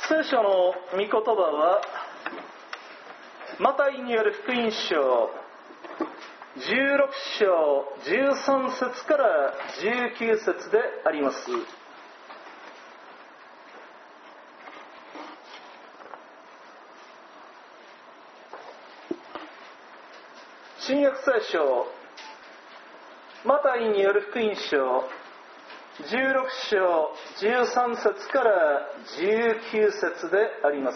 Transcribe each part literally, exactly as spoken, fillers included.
聖書の御言葉はマタイによる福音書じゅうろく章じゅうさん節からじゅうきゅう節であります。新約聖書マタイによる福音書じゅうろく章じゅうさん節からじゅうきゅう節であります。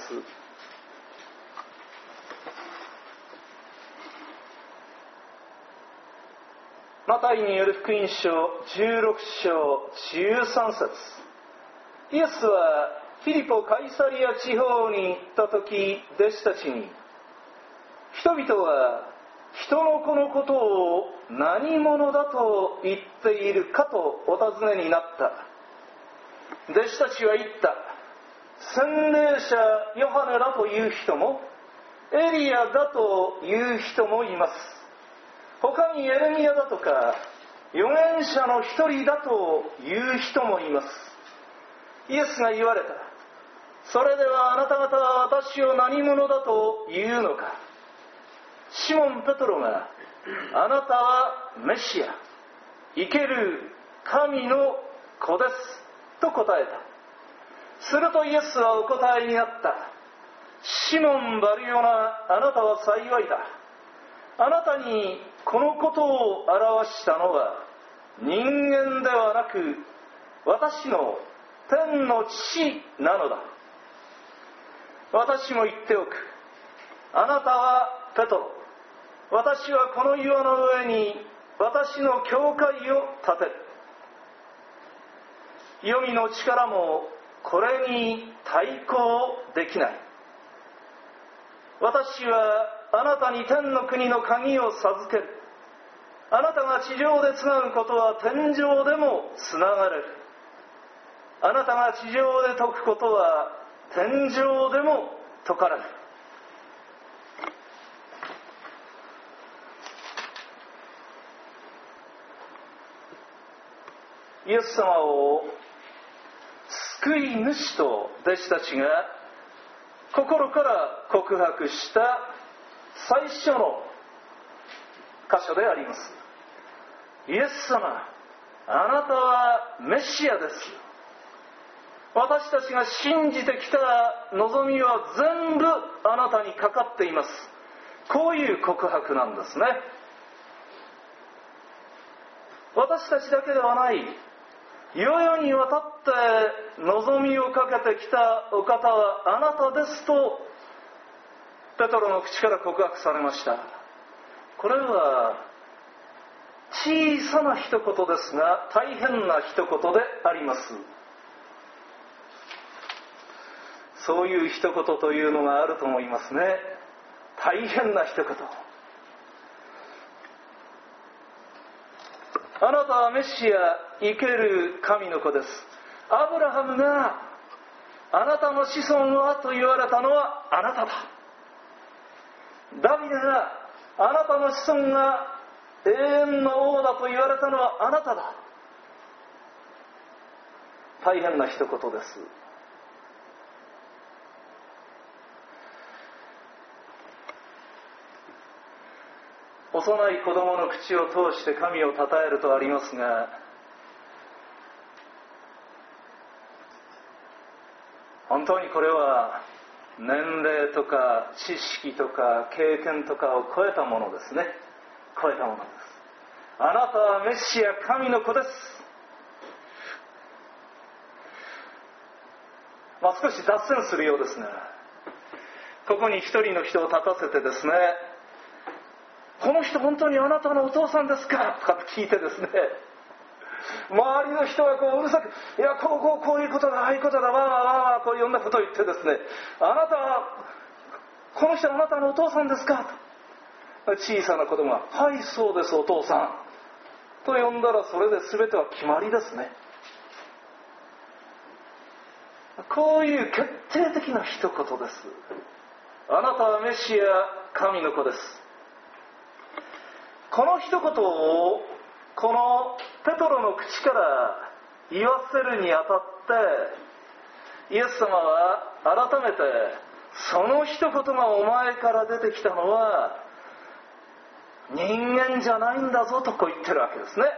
マタイによる福音書じゅうろく章じゅうさん節。イエスはフィリポ・カイサリア地方に行った時、弟子たちに、人々は人の子のことを何者だと言っているかとお尋ねになった。弟子たちは言った。洗礼者ヨハネだという人も、エリアだという人もいます。他にエレミヤだとか預言者の一人だという人もいます。イエスが言われた。それではあなた方は私を何者だと言うのか。シモン・ペトロが、あなたはメシア、生ける神の子ですと答えた。するとイエスはお答えになった。シモン・バルヨナ、あなたは幸いだ。あなたにこのことを表したのは人間ではなく私の天の父なのだ。私も言っておく。あなたはペトロ。私はこの岩の上に私の教会を建てる。黄泉の力もこれに対抗できない。私はあなたに天の国の鍵を授ける。あなたが地上でつなぐことは天上でもつながれる。あなたが地上で解くことは天上でも解かれる。イエス様を救い主と弟子たちが心から告白した最初の箇所であります。イエス様、あなたはメシアです。私たちが信じてきた望みは全部あなたにかかっています。こういう告白なんですね。私たちだけではない、世々にわたって望みをかけてきたお方はあなたですとペトロの口から告白されました。これは小さな一言ですが大変な一言であります。そういう一言というのがあると思いますね。大変な一言。あなたはメシア、生ける神の子です。アブラハムがあなたの子孫はと言われたのはあなただ。ダビデがあなたの子孫が永遠の王だと言われたのはあなただ。大変な一言です。幼い子供の口を通して神を称えるとありますが、本当にこれは年齢とか知識とか経験とかを超えたものですね。超えたものです。あなたはメシア、神の子です。まあ少し脱線するようですが、ここに一人の人を立たせてですね、この人本当にあなたのお父さんですかとかって聞いてですね、周りの人がこううるさく、いやこうこうこういうことだ、ああいうことだ、わーわーわーわー、こういろんなことを言ってですね、あなたはこの人はあなたのお父さんですかと、小さな子供が、はいそうですお父さんと呼んだら、それで全ては決まりですね。こういう決定的な一言です。あなたはメシア、神の子です。この一言をこのペトロの口から言わせるにあたって、 イエス様は改めてその一言がお前から出てきたのは人間じゃないんだぞとこう言ってるわけですね。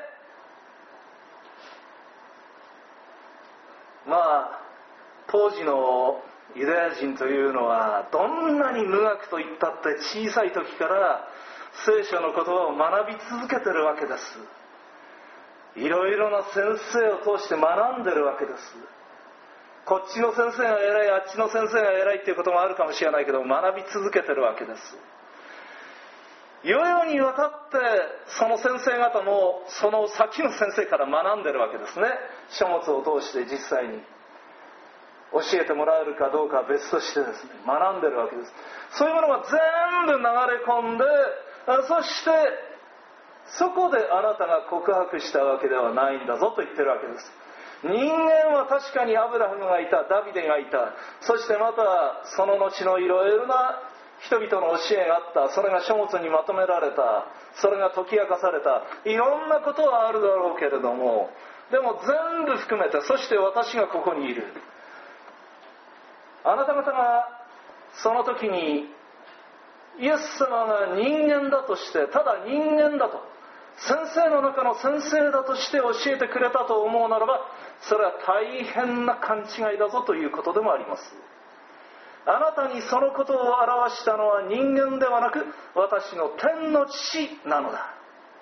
まあ当時のユダヤ人というのはどんなに無学と言ったって小さい時から聖書の言葉を学び続けてるわけです。いろいろな先生を通して学んでるわけです。こっちの先生が偉い、あっちの先生が偉いっていうこともあるかもしれないけど、学び続けてるわけです。世々にわたってその先生方もその先の先生から学んでるわけですね。書物を通して実際に教えてもらえるかどうかは別としてですね、学んでるわけです。そういうものが全部流れ込んで、そしてそこであなたが告白したわけではないんだぞと言ってるわけです。人間は確かにアブラハムがいた、ダビデがいた、そしてまたその後のいろいろな人々の教えがあった。それが書物にまとめられた。それが解き明かされた。いろんなことはあるだろうけれども、でも全部含めて、そして私がここにいる。あなた方がその時にイエス様が人間だとして、ただ人間だと、先生の中の先生だとして教えてくれたと思うならば、それは大変な勘違いだぞということでもあります。あなたにそのことを表したのは人間ではなく、私の天の父なのだ。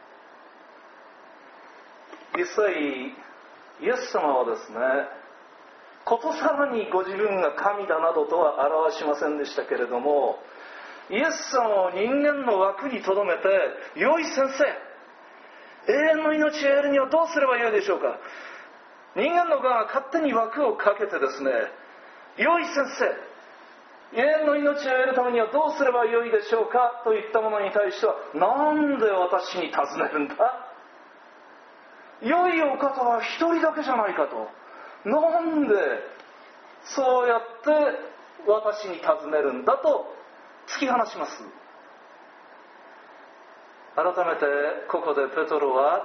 実際イエス様はですね、ことさらにご自分が神だなどとは表しませんでしたけれども、イエス様を人間の枠にとどめて、良い先生、永遠の命を得るにはどうすればよいでしょうか。人間の側が勝手に枠をかけてですね、良い先生、永遠の命を得るためにはどうすればよいでしょうかといったものに対しては、なんで私に尋ねるんだ、良いお方は一人だけじゃないかと、なんでそうやって私に尋ねるんだと突き放します。改めてここでペトロは、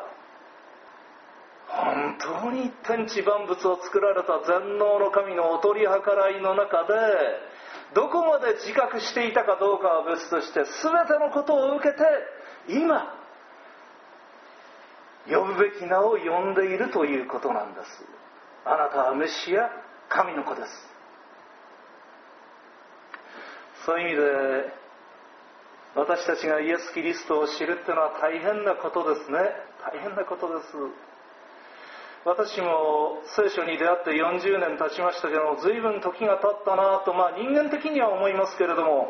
本当に天地万物を作られた全能の神のお取り計らいの中で、どこまで自覚していたかどうかは別として、全てのことを受けて今呼ぶべき名を呼んでいるということなんです。あなたはメシア、神の子です。そういう意味で私たちがイエス・キリストを知るっていうのは大変なことですね。大変なことです。私も聖書に出会ってよんじゅうねん経ちましたけども、随分時が経ったなと、まあ人間的には思いますけれども、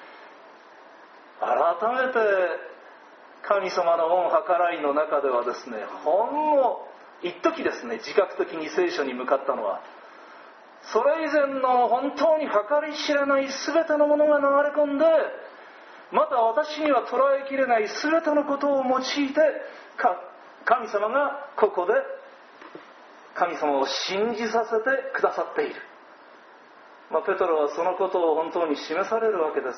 改めて神様の恩計らいの中ではですね、ほんの一時ですね、自覚的に聖書に向かったのは、それ以前の本当に計り知れない全てのものが流れ込んで、また私には捉えきれない全てのことを用いて、神様がここで神様を信じさせてくださっている。まあ、ペトロはそのことを本当に示されるわけです。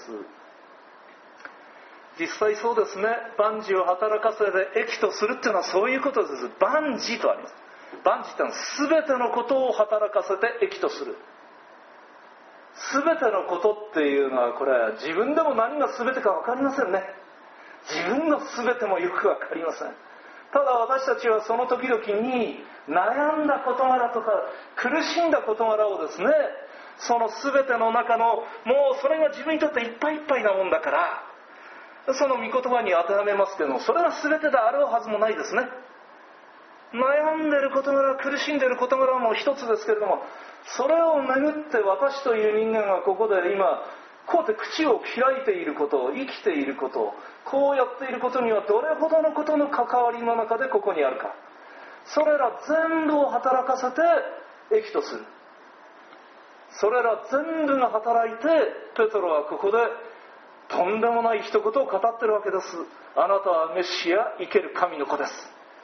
実際そうですね、万事を働かせて益とするっていうのはそういうことです。万事とあります。万事ってのは全てのことを働かせて益とする。全てのことっていうのは、これは自分でも何が全てか分かりませんね。自分の全てもよく分かりません。ただ私たちはその時々に悩んだ事柄とか苦しんだ事柄をですね、その全ての中の、もうそれが自分にとっていっぱいいっぱいなもんだから、その御言葉に当てはめますけども、それが全てであろうはずもないですね。悩んでる事柄、苦しんでる事柄も一つですけれども、それをめぐって私という人間がここで今こうやって口を開いていること、生きていること、こうやっていることにはどれほどのことの関わりの中でここにあるか。それら全部を働かせて益とする。それら全部が働いて、ペトロはここでとんでもない一言を語ってるわけです。あなたはメシア、生ける神の子です。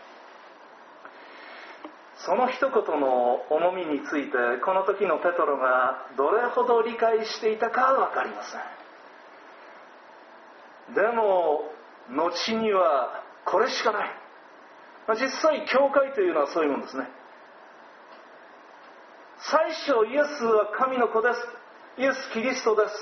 その一言の重みについて、この時のペトロがどれほど理解していたかは分かりません。でも後にはこれしかない。実際教会というのはそういうもんですね。 最初イエスは神の子です、イエス・キリストです、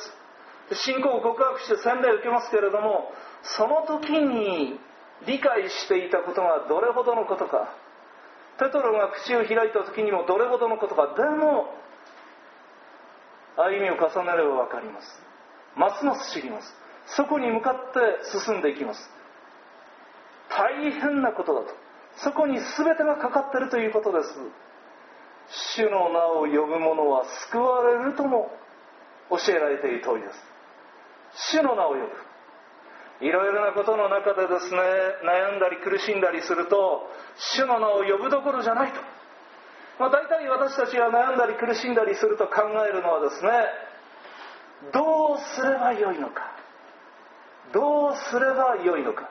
信仰を告白して洗礼を受けますけれども、その時に理解していたことがどれほどのことか、ペトロが口を開いた時にもどれほどのことか、でも歩みを重ねれば分かります。ますます知ります。そこに向かって進んでいきます。大変なことだと、そこに全てがかかっているということです。主の名を呼ぶ者は救われるとも教えられている通りです。主の名を呼ぶ、いろいろなことの中でですね、悩んだり苦しんだりすると、主の名を呼ぶどころじゃないと、まあ、大体私たちが悩んだり苦しんだりすると考えるのはですね、どうすればよいのか、どうすればよいのか、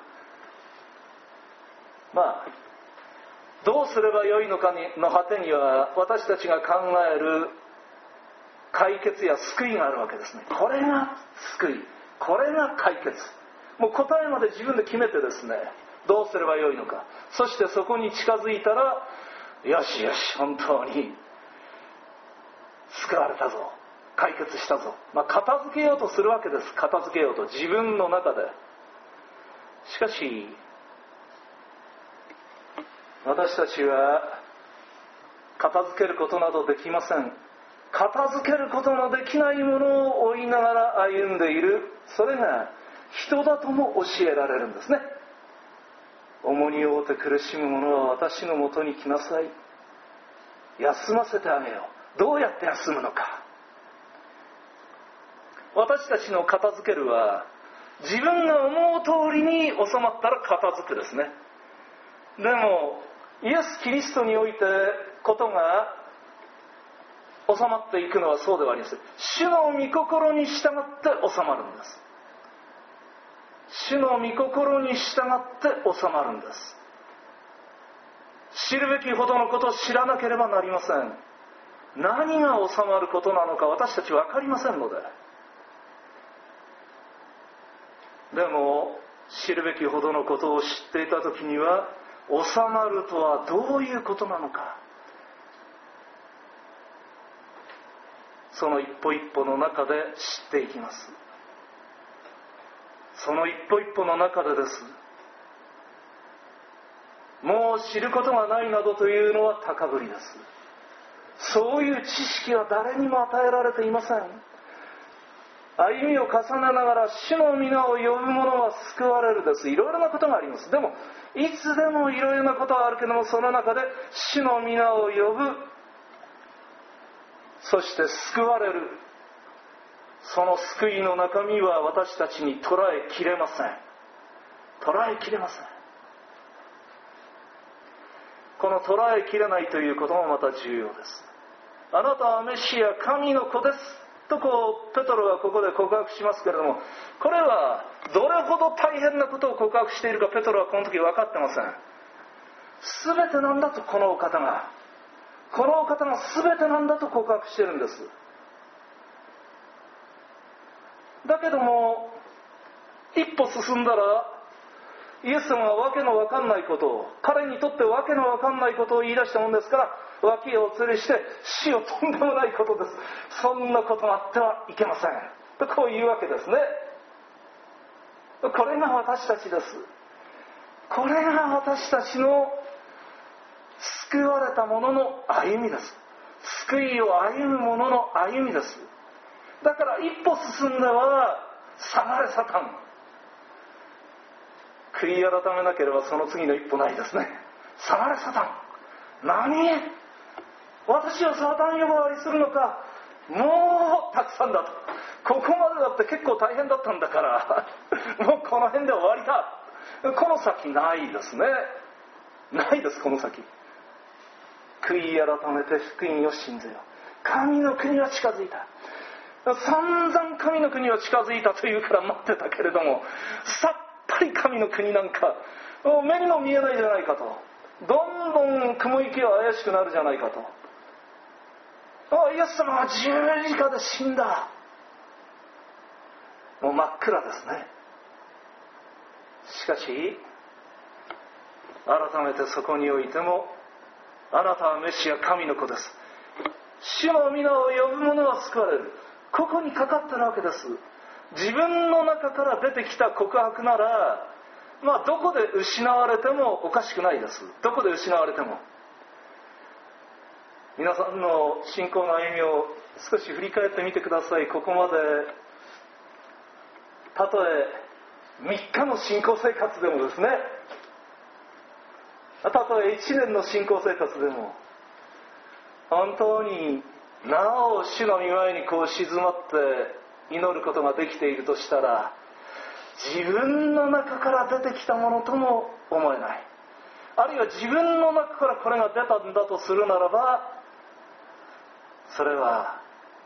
まあどうすればよいのかの果てには、私たちが考える解決や救いがあるわけですね。これが救い、これが解決、もう答えまで自分で決めてですね、どうすればよいのか、そしてそこに近づいたら、よしよし本当に救われたぞ、解決したぞ、まあ、片付けようとするわけです。片付けようと、自分の中で。しかし私たちは片付けることなどできません。片付けることのできないものを追いながら歩んでいる、それが人だとも教えられるんですね。重荷を負って苦しむ者は私のもとに来なさい、休ませてあげよう。どうやって休むのか。私たちの片付けるは、自分が思う通りに収まったら片付くですね。でもイエス・キリストにおいてことが収まっていくのはそうではありません。主の御心に従って収まるんです。主の御心に従って収まるんです。知るべきほどのことを知らなければなりません。何が収まることなのか私たち分かりませんので。でも知るべきほどのことを知っていたときには、収まるとはどういうことなのか、その一歩一歩の中で知っていきます。その一歩一歩の中でです。もう知ることがないなどというのは高ぶりです。そういう知識は誰にも与えられていません。歩みを重ねながら主の皆を呼ぶ者は救われるです。いろいろなことがあります。でもいつでもいろいろなことはあるけども、その中で主の皆を呼ぶ、そして救われる、その救いの中身は私たちに捉えきれません。捉えきれません。この捉えきれないということもまた重要です。あなたはメシア、神の子ですとこうペトロがここで告白しますけれども、これはどれほど大変なことを告白しているかペトロはこの時分かってません。全てなんだと、このお方がこのお方が全てなんだと告白しているんです。だけども一歩進んだらイエス様はわけのわかんないことを、彼にとってわけのわかんないことを言い出したもんですから、脇を吊りして死をとんでもないことです、そんなことがあってはいけませんとこう言うわけですね。これが私たちです。これが私たちの救われた者の歩みです。救いを歩む者の歩みです。だから一歩進んでは下がれサタン、悔い改めなければその次の一歩ないですね。下がれサタン、何、私をサタン呼ばわりするのか、もうたくさんだと、ここまでだって結構大変だったんだからもうこの辺で終わりだ、この先ないですね。ないです。この先悔い改めて福音を信ずよ、神の国は近づいた。散々神の国は近づいたというから待ってたけれども、さっぱり神の国なんか目にも見えないじゃないかと、どんどん雲行きは怪しくなるじゃないかと。あ、イエス様は十字架で死んだ、もう真っ暗ですね。しかし改めてそこにおいても、あなたはメシア、神の子です、 主の皆を呼ぶ者は救われる。ここにかかってるわけです。自分の中から出てきた告白なら、まあどこで失われてもおかしくないです。どこで失われても。皆さんの信仰の歩みを少し振り返ってみてください。ここまでたとえみっかの信仰生活でもですね、たとえいちねんの信仰生活でも、本当になお主の御前にこう静まって祈ることができているとしたら、自分の中から出てきたものとも思えない。あるいは自分の中からこれが出たんだとするならば、それは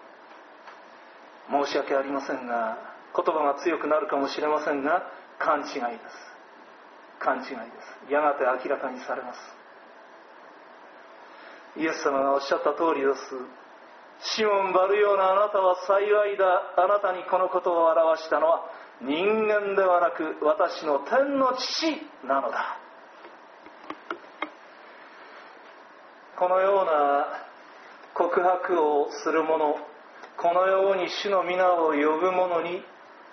申し訳ありませんが、言葉が強くなるかもしれませんが、勘違いです。勘違いです。やがて明らかにされます。イエス様がおっしゃった通りです。シモン・バルヨーナ、あなたは幸いだ。あなたにこのことを表したのは人間ではなく私の天の父なのだ。このような告白をする者、このように主の皆を呼ぶ者に、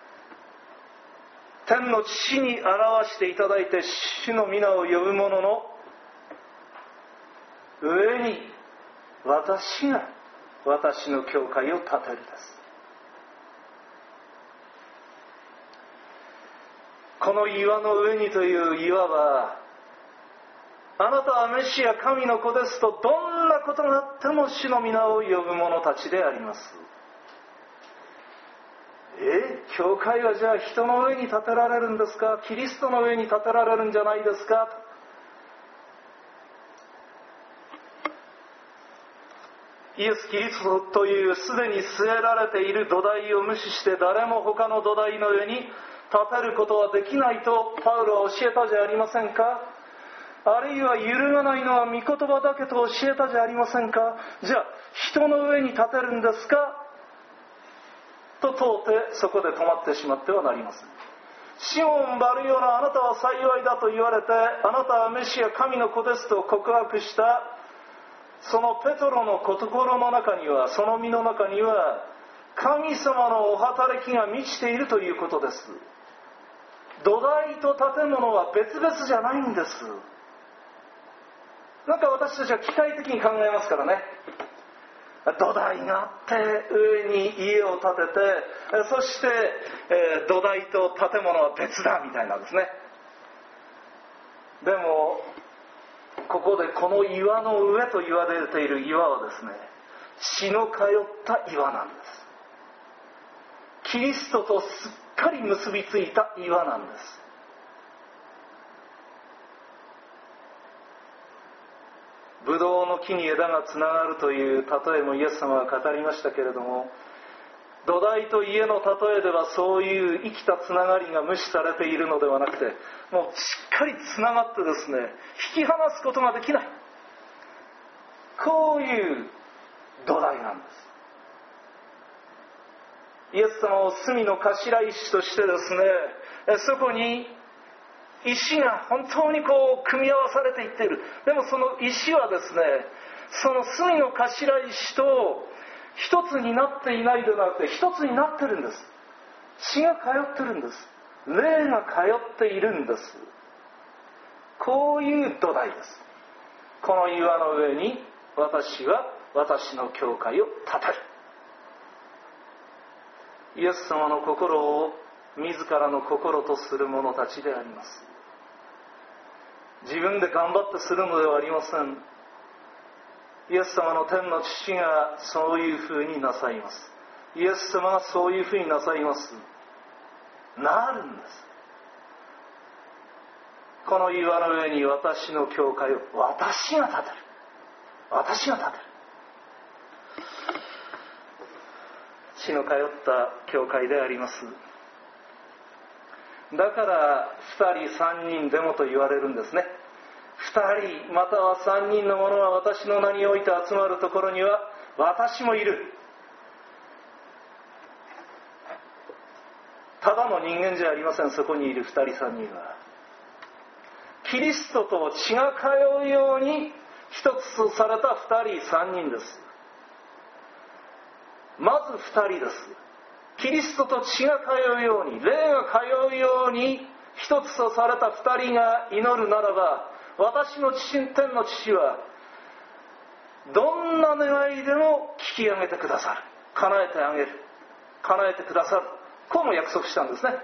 天の父に表していただいて主の皆を呼ぶ者の上に私が私の教会を建てるです。この岩の上にという岩は、あなたはメシア神の子ですとどんなことがあっても主の皆を呼ぶ者たちであります。え、教会はじゃあ人の上に建てられるんですか？キリストの上に建てられるんじゃないですか？イエス・キリストというすでに据えられている土台を無視して誰も他の土台の上に立てることはできないとパウロは教えたじゃありませんか？あるいは揺るがないのは御言葉だけと教えたじゃありませんか？じゃあ人の上に立てるんですか？と問うてそこで止まってしまってはなりません。シモン・バルヨナ、あなたは幸いだと言われて、あなたはメシア神の子ですと告白したそのペトロの心の中には、その身の中には神様のお働きが満ちているということです。土台と建物は別々じゃないんです。なんか私たちは機械的に考えますからね。土台があって上に家を建てて、そして、えー、土台と建物は別だみたいなんですね。でもここでこの岩の上と言われている岩はですね、血の通った岩なんです。キリストとすっかり結びついた岩なんです。ブドウの木に枝がつながるという例えもイエス様は語りましたけれども、土台と家の例えではそういう生きたつながりが無視されているのではなくて、もうしっかりつながってですね、引き離すことができない、こういう土台なんです。イエス様を隅の頭石としてですね、そこに石が本当にこう組み合わされていっている。でもその石はですね、その隅の頭石と一つになっていないではなくて一つになってるんです。血が通ってるんです。霊が通っているんです。こういう土台です。この岩の上に私は私の教会を建てる。イエス様の心を自らの心とする者たちであります。自分で頑張ってするのではありません。イエス様の天の父がそういうふうになさいます。イエス様がそういうふうになさいます。なるんです。この岩の上に私の教会を私が建てる。私が建てる。血の通った教会であります。だから二人三人でもと言われるんですね。二人または三人の者は私の名において集まるところには私もいる。ただの人間じゃありません。そこにいる二人三人はキリストと血が通うように一つとされた二人三人です。 まずふたりです。キリストと血が通うように、霊が通うように一つとされたふたりが祈るならば、私の父、天の父はどんな願いでも聞き上げてくださる、叶えてあげる、叶えてくださる、こうも約束したんですね。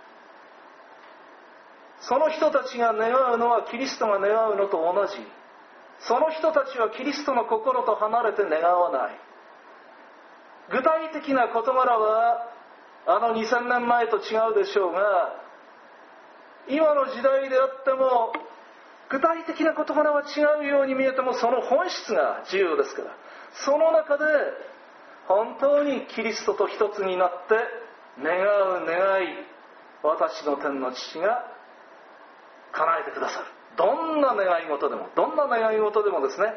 その人たちが願うのはキリストが願うのと同じ。その人たちはキリストの心と離れて願わない。具体的な事柄はあのにせんねんまえと違うでしょうが、今の時代であっても具体的な事柄は違うように見えても、その本質が重要ですから、その中で本当にキリストと一つになって願う願い、私の天の父が叶えてくださる。どんな願い事でも、どんな願い事でもですね、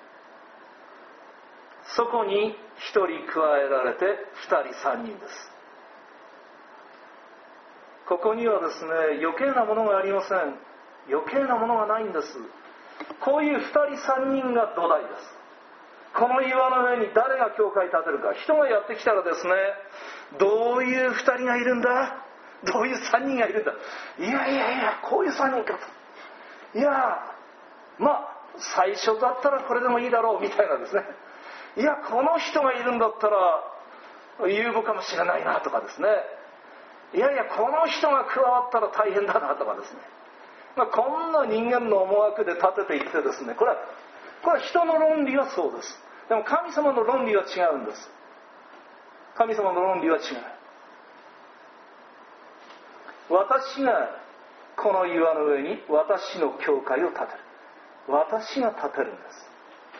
そこに一人加えられて二人三人です。ここにはですね、余計なものがありません。余計なものがないんです。こういう二人三人が土台です。この岩の上に誰が教会建てるか、人がやってきたらですね、どういう二人がいるんだ、どういう三人がいるんだ、いやいやいや、こういう三人かと、いやまあ最初だったらこれでもいいだろうみたいなですね、いやこの人がいるんだったら有望かもしれないなとかですね、いやいやこの人が加わったら大変だなとかですね、まあ、こんな人間の思惑で立てていってですね、これはこれは人の論理はそうです。でも神様の論理は違うんです。神様の論理は違う。私がこの岩の上に私の教会を建てる。私が建てるんです。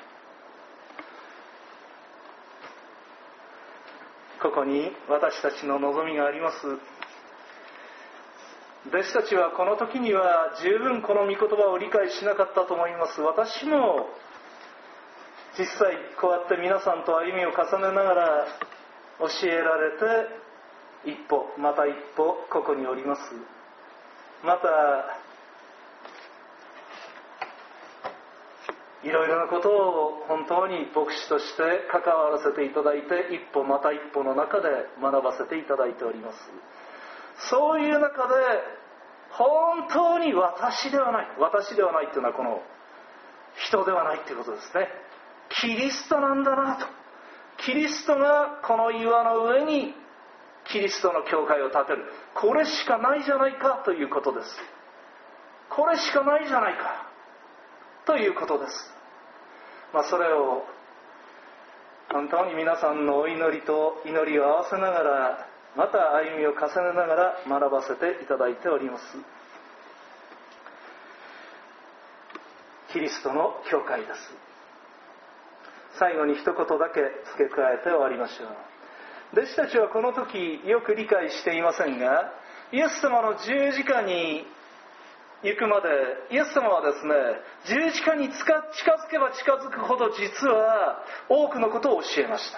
ここに私たちの望みがあります。弟子たちはこの時には十分この御言葉を理解しなかったと思います。私も実際こうやって皆さんと歩みを重ねながら教えられて一歩また一歩ここにおります。またいろいろなことを本当に牧師として関わらせていただいて、一歩また一歩の中で学ばせていただいております。そういう中で本当に私ではない、私ではないというのはこの人ではないということですね。キリストなんだなと。キリストがこの岩の上にキリストの教会を建てる、これしかないじゃないかということです。これしかないじゃないかということです。まあ、それを本当に皆さんのお祈りと祈りを合わせながら、また歩みを重ねながら学ばせていただいております。キリストの教会です。最後に一言だけ付け加えて終わりましょう。弟子たちはこの時よく理解していませんが、イエス様の十字架に行くまで、イエス様はですね、十字架に近づけば近づくほど実は多くのことを教えました。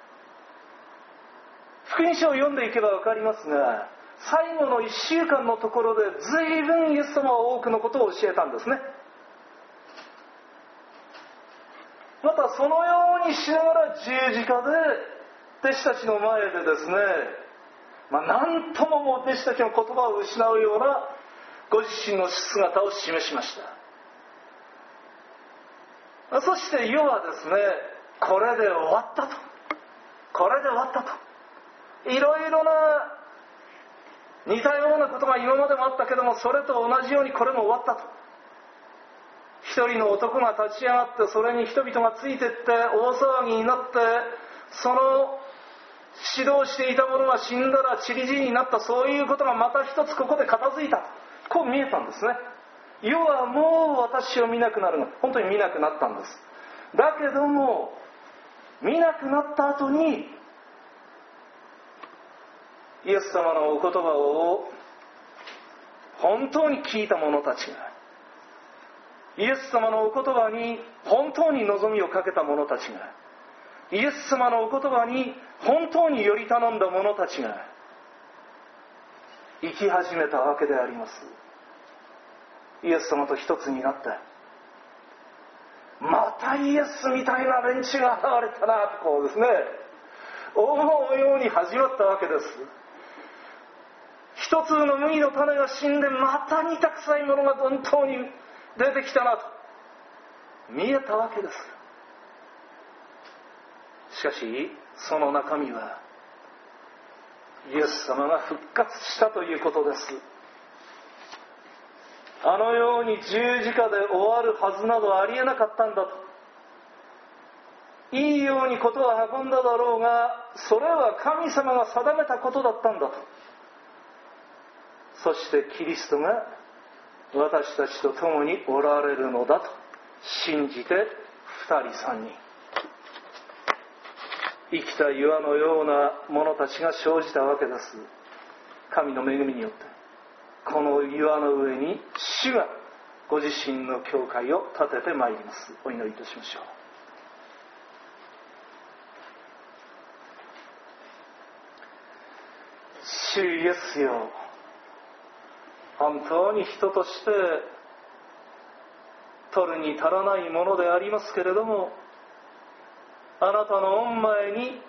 福音書を読んでいけば分かりますが、最後のいっしゅうかんのところで随分イエス様は多くのことを教えたんですね。またそのようにしながら十字架で弟子たちの前でですね、まあ、何とももう弟子たちの言葉を失うようなご自身の姿を示しました。そして世はですね、これで終わったと、これで終わったと、いろいろな似たようなことが今までもあったけども、それと同じようにこれも終わったと。一人の男が立ち上がって、それに人々がついていって大騒ぎになって、その指導していた者が死んだら散り散りになった、そういうことがまた一つここで片付いた、こう見えたんですね。世はもう私を見なくなるの、本当に見なくなったんです。だけども見なくなった後にイエス様のお言葉を本当に聞いた者たちが、イエス様のお言葉に本当に望みをかけた者たちが、イエス様のお言葉に本当により頼んだ者たちが生き始めたわけであります。イエス様と一つになって、またイエスみたいな連中が現れたなと、こうですね、 思うように始まったわけです。一つの麦の種が死んで、また煮た臭いものが本当に出てきたなと見えたわけです。しかしその中身はイエス様が復活したということです。あのように十字架で終わるはずなどありえなかったんだと。いいようにことは運んだだろうが、それは神様が定めたことだったんだと。そしてキリストが私たちと共におられるのだと信じて、二人三人生きた岩のような者たちが生じたわけです。神の恵みによってこの岩の上に主がご自身の教会を建ててまいります。お祈りいたしましょう。主イエスよ、本当に人として取るに足らないものでありますけれども、あなたの御前に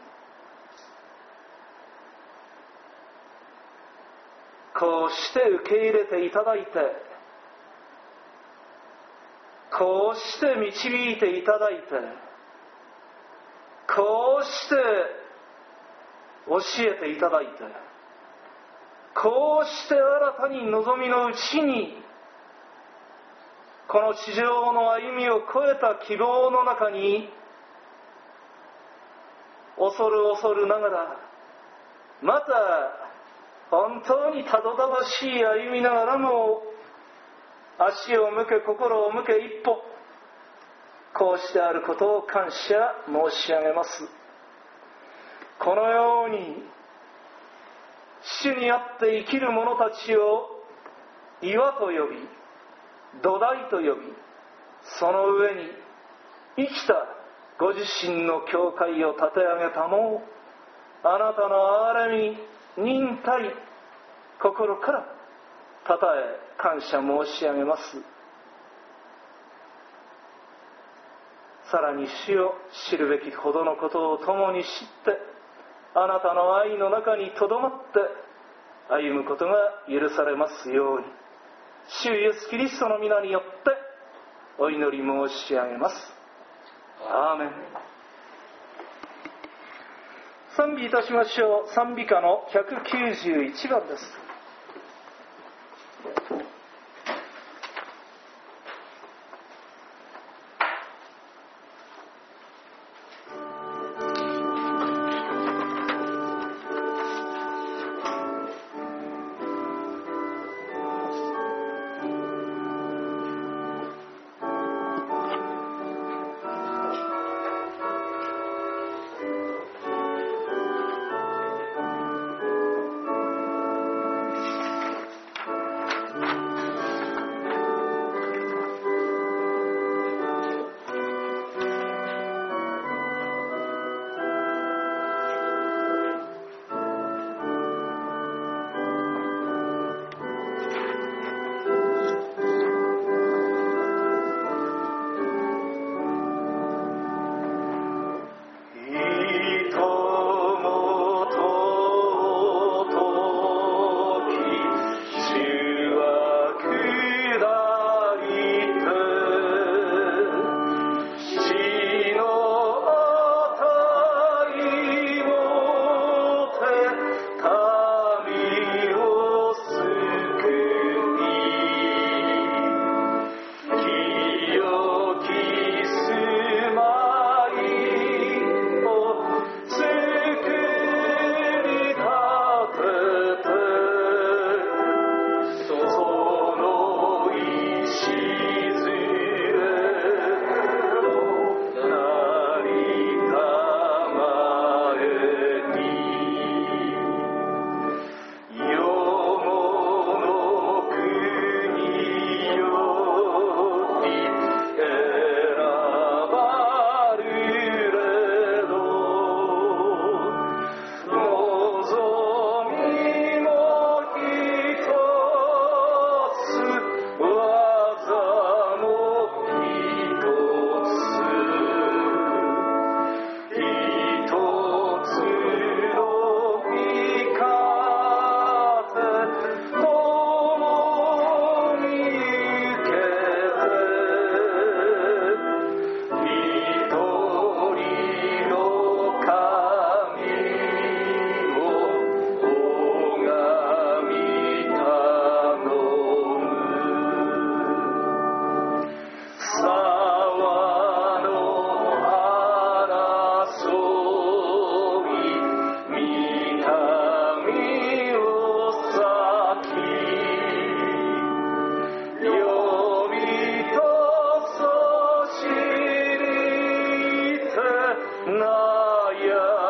こうして受け入れていただいて、こうして導いていただいて、こうして教えていただいて、こうして新たに望みのうちにこの地上の歩みを超えた希望の中に恐る恐るながら、また本当にたどたどしい歩みながらも足を向け心を向け一歩こうしてあることを感謝申し上げます。このように主にあって生きる者たちを岩と呼び土台と呼び、その上に生きたご自身の教会を立て上げたのをあなたの憐れみ忍耐心からたたえ感謝申し上げます。さらに主を知るべきほどのことを共に知って、あなたの愛の中にとどまって歩むことが許されますように、主イエスキリストの皆によってお祈り申し上げます。アーメン。賛美いたしましょう。賛美歌のひゃくきゅうじゅういちばんです。 ヤ